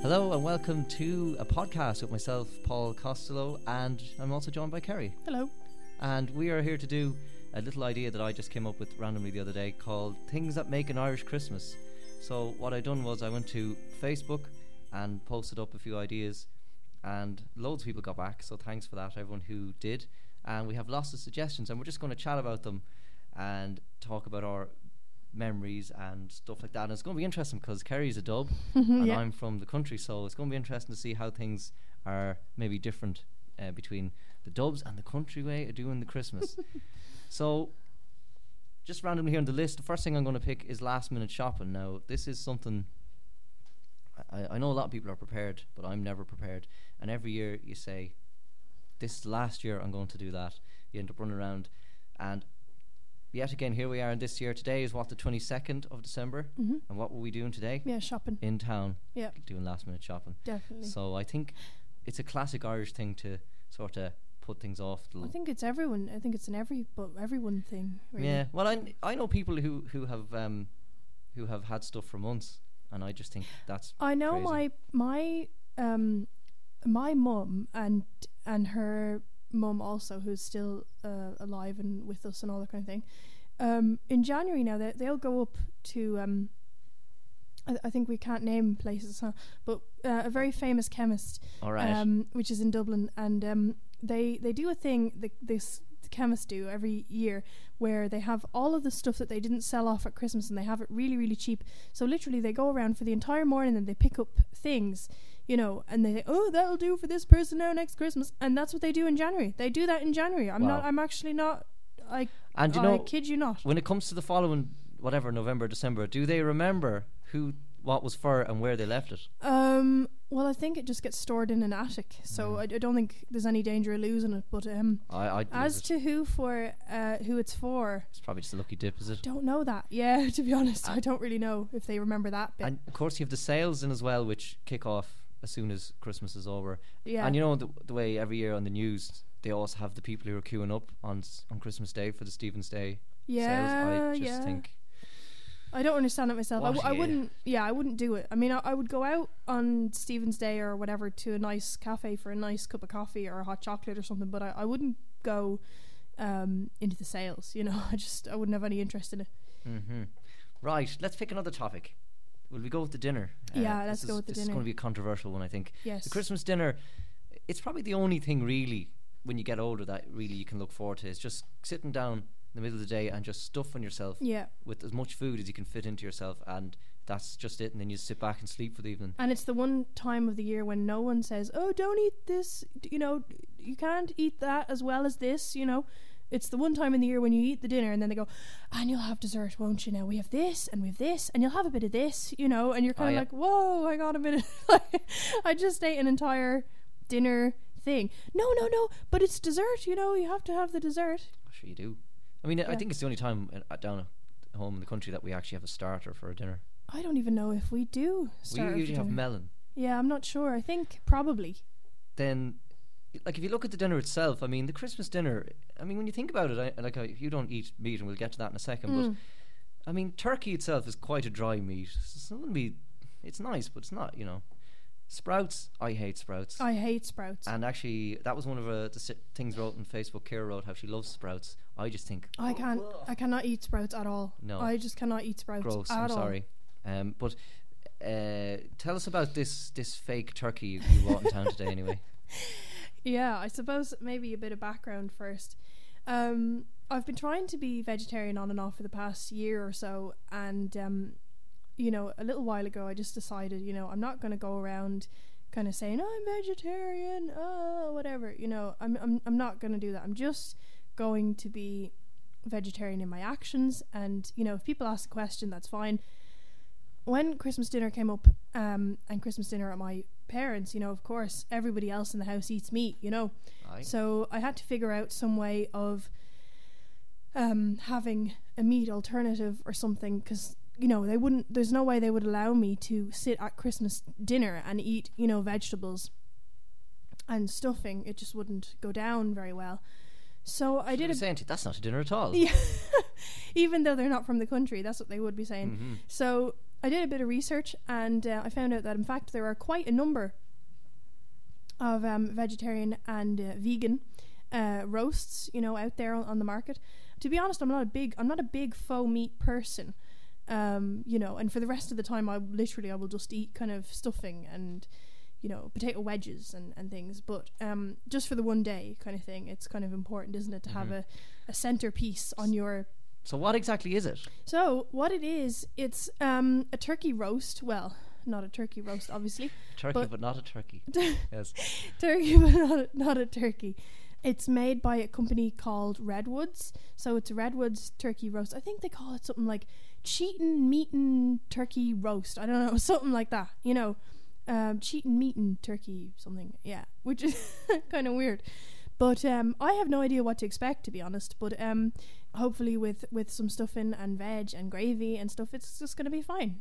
Hello and welcome to a podcast with myself, Paul Costello, and I'm also joined by Kerry. Hello. And we are here to do a little idea that I just came up with randomly the other day called Things That Make an Irish Christmas. So what I done was I went to Facebook and posted up a few ideas, and loads of people got back, so thanks for that, everyone who did. And we have lots of suggestions, and we're just going to chat about them and talk about our memories and stuff like that. And it's going to be interesting because Kerry's a dub and I'm from the country, so it's going to be interesting to see how things are maybe different between the dubs and the country way of doing the Christmas. So just randomly here on the list, the first thing I'm going to pick is last minute shopping. Now this is something I know a lot of people are prepared, but I'm never prepared, and every year you say, this last year I'm going to do that. You end up running around, and yet again, here we are this year. Today is the 22nd of December. Mm-hmm. And what were we doing today? Yeah, shopping. In town. Yeah. Doing last minute shopping. Definitely. So I think it's a classic Irish thing to sort of put things off. I think it's everyone. I think it's an everyone thing. Really. Yeah. Well, I know people who have had stuff for months, and I just think that's I know crazy. my mum and her mum also, who's still alive and with us and all that kind of thing. In January now, they'll go up to I think we can't name places, huh? But a very famous chemist, All right. which is in Dublin, and they do a thing this chemists do every year where they have all of the stuff that they didn't sell off at Christmas, and they have it really, really cheap. So literally they go around for the entire morning and they pick up things, you know, and they say, oh, that'll do for this person now next Christmas. And that's what they do in January. They do that in January. I'm actually not, I kid you not. When it comes to the following, whatever, November, December, do they remember what was for and where they left it? Well, I think it just gets stored in an attic, so I don't think there's any danger of losing it. But I'd as to who it's for, it's probably just a lucky dip, is it? Don't know that. Yeah, to be honest, I don't really know if they remember that bit. And of course, you have the sales in as well, which kick off as soon as Christmas is over. Yeah. And you know the way every year on the news they always have the people who are queuing up on Christmas Day for the Stephen's Day sales. I just think I don't understand it myself. I What? wouldn't. Yeah, I wouldn't do it. I mean, I would go out on Stephen's Day or whatever to a nice cafe for a nice cup of coffee or a hot chocolate or something. But I wouldn't go into the sales. You know, I wouldn't have any interest in it. Mm-hmm. Right. Let's pick another topic. Will we go with the dinner? Yeah, let's go with the This is dinner. going to be a controversial one, I think. Yes. The Christmas dinner. It's probably the only thing really when you get older that really you can look forward to. Is just sitting down in the middle of the day and just stuffing yourself with as much food as you can fit into yourself, and that's just it. And then you sit back and sleep for the evening. And it's the one time of the year when no one says, oh, don't eat this, you know, you can't eat that as well as this, you know. It's the one time in the year when you eat the dinner and then they go, and you'll have dessert, won't you? Now we have this and we have this and you'll have a bit of this, you know. And you're kind of like, whoa, hang on a minute. I just ate an entire dinner thing. No, but it's dessert, you know, you have to have the dessert. Sure you do. I mean, I think it's the only time down at home in the country that we actually have a starter for a dinner. I don't even know if we do starter. We usually have melon. Yeah, I'm not sure. I think probably. Then, like, if you look at the dinner itself, I mean, the Christmas dinner, I mean, when you think about it, if you don't eat meat, and we'll get to that in a second, but, I mean, turkey itself is quite a dry meat. So it's nice, but it's not, you know. Sprouts, I hate sprouts. I hate sprouts. And actually, that was one of the things wrote on Facebook. Kira wrote how she loves sprouts. I just think I cannot eat sprouts at all. No, I just cannot eat sprouts. Gross. At I'm all. sorry. But tell us about this fake turkey you bought in town today, anyway. Yeah, I suppose maybe a bit of background first. I've been trying to be vegetarian on and off for the past year or so, and you know, a little while ago I just decided, you know, I'm not going to go around kind of saying, oh, I'm vegetarian, whatever, you know, I'm not going to do that. I'm just going to be vegetarian in my actions, and, you know, if people ask a question, that's fine. When Christmas dinner came up, and Christmas dinner at my parents', you know, of course, everybody else in the house eats meat, you know. Aye. So I had to figure out some way of having a meat alternative or something, because, you know, there's no way they would allow me to sit at Christmas dinner and eat, you know, vegetables and stuffing. It just wouldn't go down very well. So I did that's not a dinner at all. Yeah. Even though they're not from the country, that's what they would be saying. Mm-hmm. So I did a bit of research, and I found out that in fact there are quite a number of vegetarian and vegan roasts, out there on the market. To be honest, I'm not a big faux meat person, and for the rest of the time I will just eat kind of stuffing and potato wedges and things. But just for the one day kind of thing, it's kind of important, isn't it, to have a centerpiece on your. So what exactly is it? So what it is, it's a turkey roast. Well, not a turkey roast, obviously. Turkey, but not a turkey. Yes. Turkey, but not a turkey. It's made by a company called Redwoods. So it's a Redwoods turkey roast. I think they call it something like Cheatin' Meatin' Turkey Roast. I don't know, something like that. Cheatin' Meatin' Turkey something. Yeah, which is kind of weird. But I have no idea what to expect, to be honest. But hopefully with some stuffing and veg and gravy and stuff, it's just going to be fine,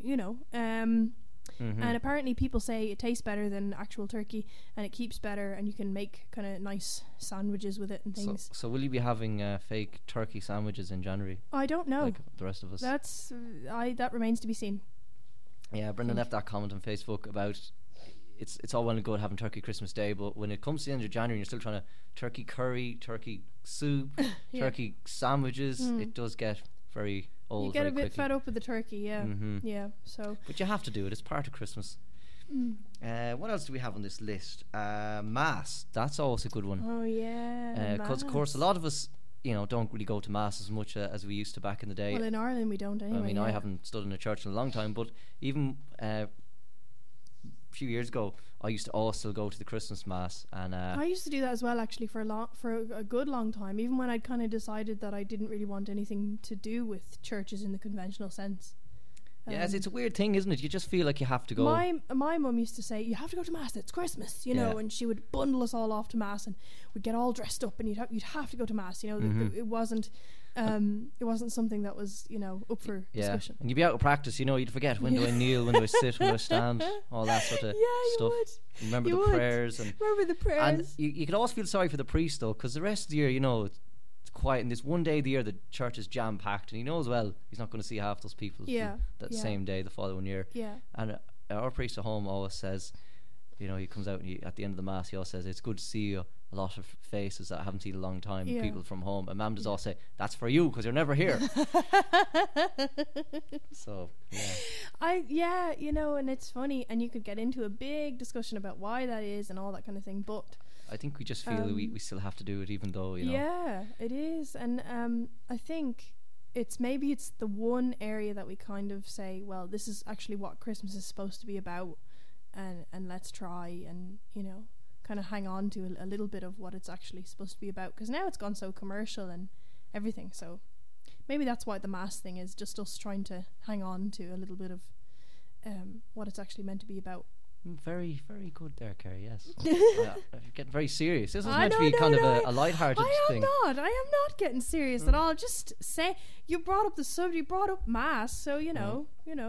And apparently people say it tastes better than actual turkey, and it keeps better, and you can make kind of nice sandwiches with it and things. So will you be having fake turkey sandwiches in January? I don't know. Like the rest of us. That remains to be seen. Yeah, Brendan left that comment on Facebook about it's all well and good having turkey Christmas Day, but when it comes to the end of January and you're still trying to turkey curry, turkey soup, turkey sandwiches, it does get very old. You get a bit quickly. fed up with the turkey, yeah. Yeah, so. But you have to do it. It's part of Christmas. What else do we have on this list? Mass. That's always a good one. Oh, yeah. Because, of course, a lot of us, don't really go to Mass as much as we used to back in the day. Well, in Ireland we don't anyway. I mean, I haven't stood in a church in a long time, but even a few years ago, I used to also go to the Christmas Mass, and I used to do that as well, actually, for a good long time, even when I'd kind of decided that I didn't really want anything to do with churches in the conventional sense. Yes, it's a weird thing, isn't it? You just feel like you have to go. My mum used to say, you have to go to Mass, it's Christmas, and she would bundle us all off to Mass, and we'd get all dressed up, and you'd have to go to Mass. It wasn't something that was up for discussion. And you'd be out of practice, you'd forget when do I kneel, when do I sit, when do I stand, all that sort of stuff. Remember the prayers. And you could always feel sorry for the priest though, because the rest of the year, it's quiet, and this one day of the year the church is jam packed, and he knows well he's not going to see half those people that same day the following year. And our priest at home always says, he comes out and at the end of the Mass he always says, it's good to see a lot of faces that I haven't seen in a long time, people from home, and Mum does all say, that's for you because you're never here. So and it's funny, and you could get into a big discussion about why that is and all that kind of thing, but I think we just feel we still have to do it, even though yeah, it is. And I think it's the one area that we kind of say, well, this is actually what Christmas is supposed to be about, and let's try and kind of hang on to a little bit of what it's actually supposed to be about, because now it's gone so commercial and everything. So maybe that's why the Mass thing is just us trying to hang on to a little bit of what it's actually meant to be about. Very, very good there, Kerry. Yes. You're getting very serious. This was meant to be kind of a light-hearted thing. I am not getting serious at all. Just say, you brought up the subject, you brought up Mass, so you know.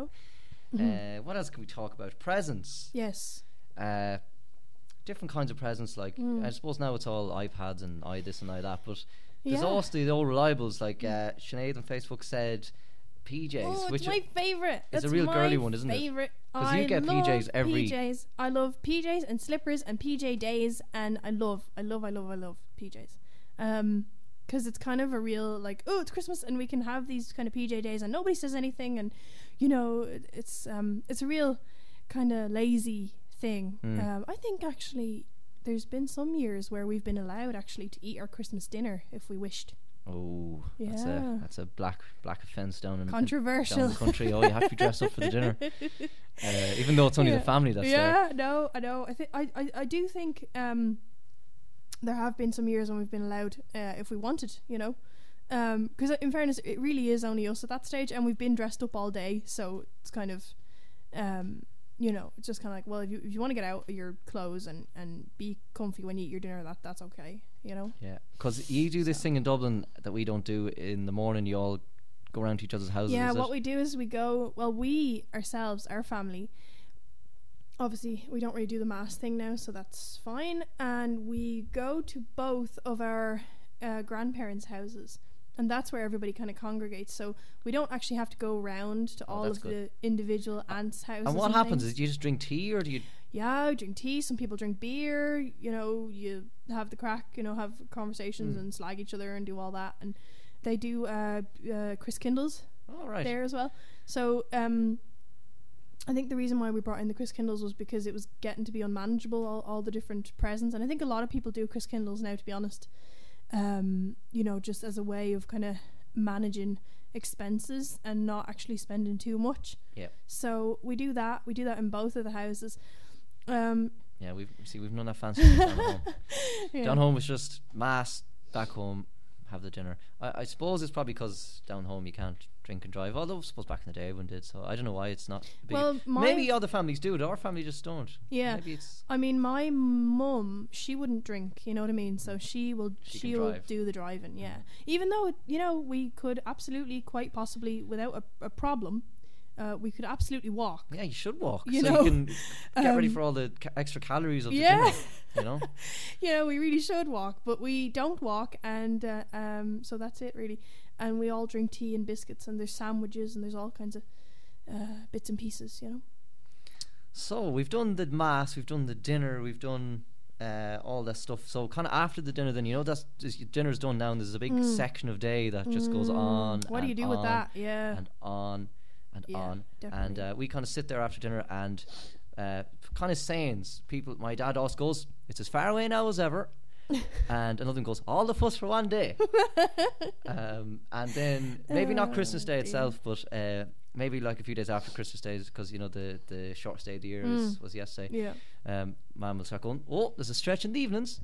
What else can we talk about? Presents. Yes. Different kinds of presents. Like I suppose now it's all iPads and this and that, but there's also the old reliables like Sinead on Facebook said PJs, which my favourite. It's a real girly one, isn't it? Because you get PJs every. PJs. I love PJs and slippers and PJ days, and I love PJs. Because it's kind of a real it's Christmas and we can have these kind of PJ days and nobody says anything, and it's a real kind of lazy thing. I think actually there's been some years where we've been allowed actually to eat our Christmas dinner if we wished. Oh, yeah. That's a black offence down controversial down the country. Oh, you have to be dressed up for the dinner, even though it's only the family that's there. Yeah, no, I know. I do think there have been some years when we've been allowed if we wanted, because in fairness, it really is only us at that stage, and we've been dressed up all day, so it's kind of it's just kind of like, well, if you want to get out of your clothes and be comfy when you eat your dinner, that's okay, Yeah, because you do this thing in Dublin that we don't do in the morning. You all go around to each other's houses. Yeah, what we do is we ourselves, our family, obviously we don't really do the Mass thing now, so that's fine, and we go to both of our grandparents' houses, and that's where everybody kind of congregates. So we don't actually have to go around to all that's of good. the individual aunts' houses. And what happens? things. Is you just drink tea, or do you? Yeah, we drink tea. Some people drink beer. You know, you have the crack. You know, have conversations and slag each other and do all that. And they do Chris Kindles All right. there as well. So I think the reason why we brought in the Chris Kindles was because it was getting to be unmanageable, all the different presents. And I think a lot of people do Chris Kindles now, to be honest. You know, just as a way of kind of managing expenses and not actually spending too much. Yeah. So we do that. We do that in both of the houses. Yeah, we've none of that fancy down home. Yeah. Down home was just mass, back home, have the dinner. I suppose it's probably because down home you can't drink and drive, although I suppose back in the day everyone did, so I don't know why it's not a big. Well, maybe other families do it, our family just don't. Yeah. Maybe it's I mean, my mum, she wouldn't drink, you know what I mean? So she'll drive. do the driving, yeah. Even though, you know, we could absolutely, quite possibly, without a problem, we could absolutely walk. yeah, you should walk You so know, you can get ready for all the extra calories of the yeah. dinner, you know. You know, we really should walk, but we don't walk, and so that's it, really. And we all drink tea and biscuits, and there's sandwiches, and there's all kinds of bits and pieces, you know. So we've done the mass, we've done the dinner, we've done all that stuff. So kind of after the dinner, then you know dinner's done now, and there's a big section of day that just goes on. What do you do with that? Yeah. And on and Yeah, on, definitely. and we kind of sit there after dinner and kind of sayings. People, my dad also goes, "It's as far away now as ever." And another one goes, "All the fuss for one day." And then maybe not Christmas Day itself, but maybe like a few days after Christmas Day, because you know the shortest day of the year was yesterday. Yeah. Mum will start going, "Oh, there's a stretch in the evenings,"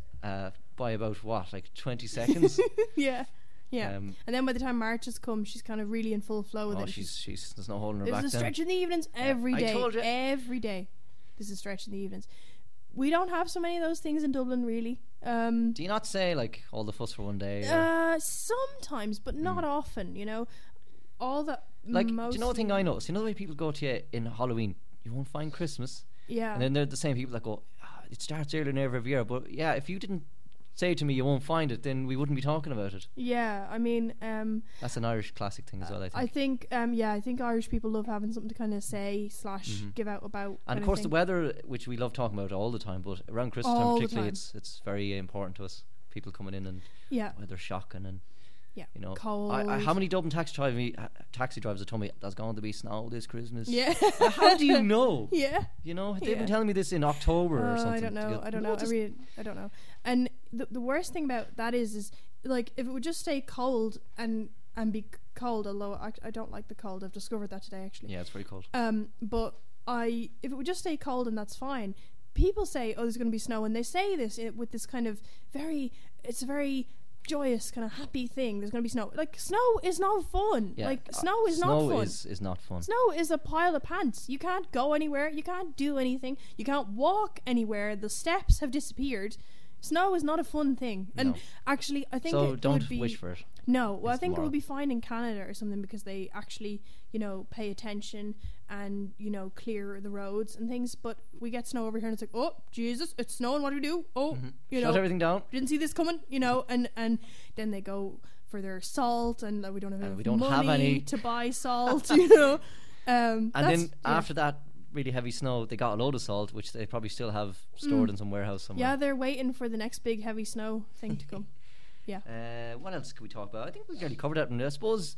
by about what, like 20 seconds. Yeah. Yeah. Um, And then by the time March has come, she's kind of really in full flow with Oh, it. she's there's no holding her back. There's a then. stretch in the evenings every I day. told you. Every day. There's a stretch in the evenings. We don't have so many of those things in Dublin, really. Do you not say like all the fuss for one day? Or, Sometimes, but not often. You know, all that. like, do you know the mostly- thing I noticed? You know the way people go to you in Halloween, you won't find Christmas, Yeah. and then they're the same people that go, it starts earlier than every year. But yeah, if you didn't say to me you won't find it, then we wouldn't be talking about it. Yeah. I mean, That's an Irish classic thing as well, I think. I think Irish people love having something to kind of say / give out about. And kind of course, thing. the weather, which we love talking about all the time, but around Christmas All time the particularly, time. it's very important to us. People coming in and Yeah. weather shocking and Yeah. you know, Cold. how many Dublin taxi drivers have told me there's going to be snow this Christmas? Yeah. How do you know? Yeah. You know, they've Yeah. been telling me this in October or something. I don't know. You go, I don't "No, know. just-" I don't know. And the worst thing about that is like if it would just stay cold and be cold. Although I don't like the cold. I've discovered that today actually. Yeah, it's very cold. But if it would just stay cold and that's fine. People say, "Oh, there's going to be snow," and they say this with this kind of it's a very joyous kind of happy thing. There's going to be snow. Like snow is not fun. Yeah, Like snow is not fun. Is not fun. Snow is a pile of pants. You can't go anywhere. You can't do anything. You can't walk anywhere. The steps have disappeared. Snow is not a fun thing. And No. actually, I think So it don't would be wish for it. no. Well, I It's think it tomorrow. would be fine in Canada or something because they actually, you know, pay attention and you know clear the roads and things. But we get snow over here and it's like, oh Jesus, it's snowing. What do we do? Oh, you Shut know, everything down. didn't see this coming. You know, and then they go for their salt and we don't have enough we don't have money any. to buy salt. You know, And that's- then yeah. after that really heavy snow, they got a load of salt, which they probably still have stored in some warehouse somewhere. Yeah, they're waiting for the next big heavy snow thing to come. Yeah. What else could we talk about? I think we already covered that. And I suppose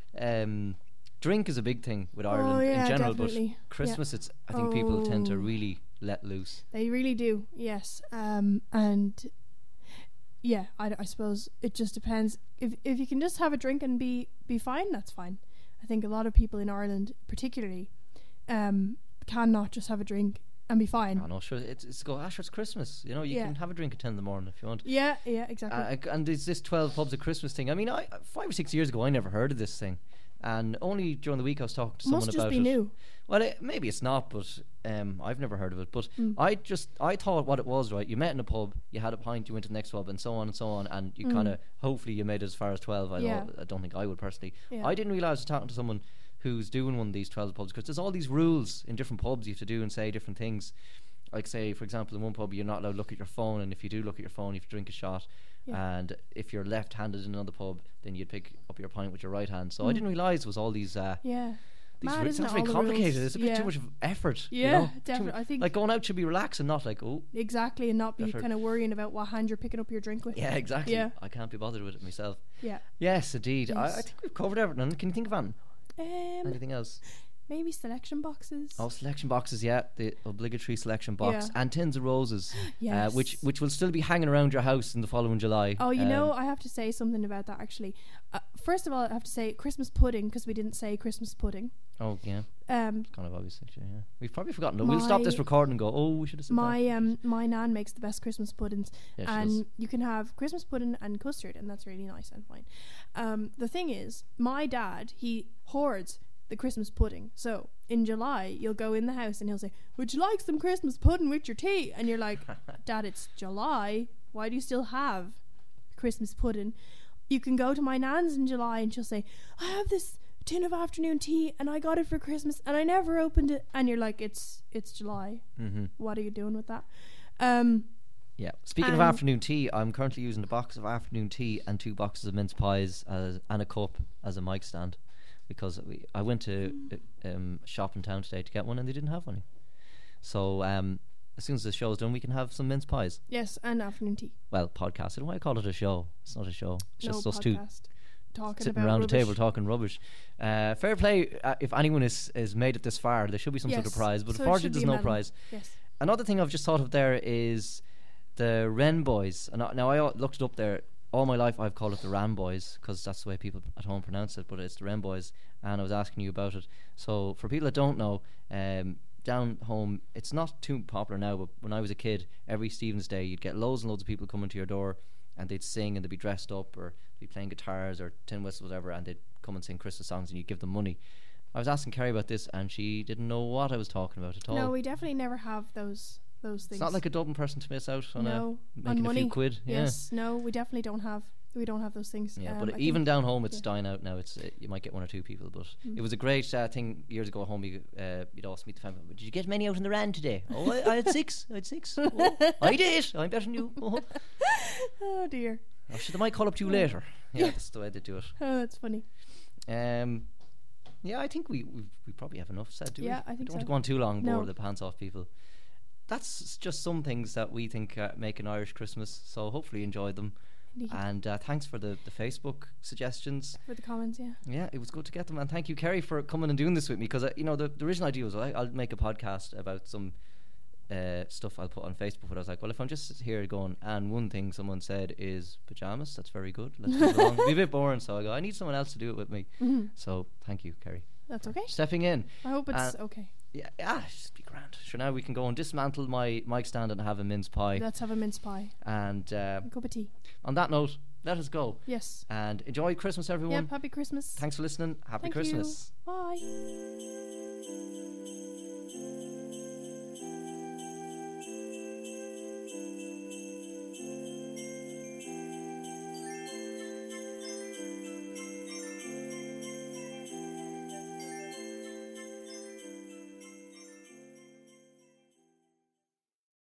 drink is a big thing with Ireland yeah, in general, definitely. but Christmas, I think people tend to Oh. really let loose. They really do, yes. And yeah, I suppose it just depends. If you can just have a drink and be fine, that's fine. I think a lot of people in Ireland, particularly, cannot just have a drink and be fine. I know, sure, it's go. Sure, it's Christmas. You know, you Yeah. can have a drink at 10 in the morning if you want. Yeah, exactly. And there's this 12 pubs at Christmas thing. I mean, 5 or 6 years ago, I never heard of this thing, and only during the week I was talking to someone Must just about be it. new. Well, maybe it's not, but I've never heard of it. But Mm. I thought what it was, right? You met in a pub, you had a pint, you went to the next pub, and so on, and you kind of hopefully you made it as far as 12. I Mm. Yeah. know, I don't think I would personally. Yeah. I didn't realize I was talking to someone who's doing one of these 12 pubs because there's all these rules in different pubs you have to do and say different things. like say for example in one pub you're not allowed to look at your phone, and if you do look at your phone you have to drink a shot. Yeah. And if you're left-handed in another pub, then you'd pick up your pint with your right hand. So I didn't realise was all these Yeah. these Mad, it isn't sounds it, very all the complicated. rules? It's a bit Yeah. too much of effort. Yeah, you know? definitely. I think Like going out should be relaxed and not like, oh, exactly, and not be Better. kind of worrying about what hand you're picking up your drink with. yeah, exactly. Yeah. I can't be bothered with it myself. Yeah. Yes, indeed. I Yes. think we've covered everything. Can you think of anything Um, else? maybe selection boxes. Oh, selection boxes, yeah, the obligatory selection box, Yeah. and tins of roses, Yes. which will still be hanging around your house in the following July. Oh, you know, I have to say something about that actually. First of all, I have to say Christmas pudding, because we didn't say Christmas pudding. Oh, yeah, Um, kind of obvious, actually. Yeah, we've probably forgotten. We'll stop this recording and go. Oh, we should have said that. my nan makes the best Christmas puddings, Yeah, she and does. you can have Christmas pudding and custard, and that's really nice and fine. The thing is, my dad, he hoards the Christmas pudding. So in July, you'll go in the house and he'll say, "Would you like some Christmas pudding with your tea?" And you're like, "Dad, it's July. Why do you still have Christmas pudding?" You can go to my nan's in July and she'll say, "I have this tin of afternoon tea and I got it for Christmas and I never opened it." And you're like, it's July. Mm-hmm. What are you doing with that? Yeah. Speaking of And- afternoon tea, I'm currently using a box of afternoon tea and 2 boxes of mince pies and a cup as a mic stand, because I went to shop in town today to get one and they didn't have any. So as soon as the show's done, we can have some mince pies. Yes, and afternoon tea. Well, podcast. I don't know why I call it a show. It's not a show. It's No just us two podcast. Talking sitting about around rubbish. the table talking rubbish. Fair play. If anyone is made it this far, there should be some sort of Yes, prize, but so it unfortunately should be there's a no medal. prize. Yes. Another thing I've just thought of there is the Wren Boys. And now I looked it up there. All my life I've called it the Ran Boys because that's the way people at home pronounce it, but it's the Wren Boys, and I was asking you about it. So for people that don't know, down home it's not too popular now, but when I was a kid, every Stephen's Day you'd get loads and loads of people coming to your door and they'd sing and they'd be dressed up or be playing guitars or tin whistles, whatever, and they'd come and sing Christmas songs and you'd give them money. I was asking Kerry about this and she didn't know what I was talking about at all. No, we definitely never have those things. It's not like a Dublin person to miss out on no, making on a money. few quid. Yes, no, we definitely don't have. We don't have those things. Yeah, I but think- even down home, it's yeah. dying out now. It's you might get 1 or 2 people, but it was a great thing years ago at home. You'd always meet the family. Did you get many out in the Rand today? Oh, I had 6. I had 6. Oh, I did. I'm better than you. Oh, Oh dear. oh shit, I might call up to you later. Yeah, that's the way they do it. Oh, that's funny. Yeah, I think we probably have enough said. Do Yeah, we? I think don't want so. to go on too long. No. Bore the pants off people. That's just some things that we think make an Irish Christmas. So hopefully you enjoyed them. Indeed. And thanks for the Facebook suggestions. For the comments, yeah. Yeah, it was good to get them, and thank you, Kerry, for coming and doing this with me. Because the original idea was I'll make a podcast about some stuff I'll put on Facebook. But I was like, well, if I'm just here going, and one thing someone said is pajamas, that's very good. Let's move along. It'll be a bit boring, so I go, I need someone else to do it with me. Mhm. So thank you, Kerry, That's okay. stepping in. I hope it's okay. Yeah, just be grand. Sure, now we can go and dismantle my mic stand and have a mince pie. Let's have a mince pie. And A cup of tea. on that note, let us go Yes. and enjoy Christmas, everyone. Yep. Happy Christmas. Thanks for listening. Happy Thank Christmas. you. Bye.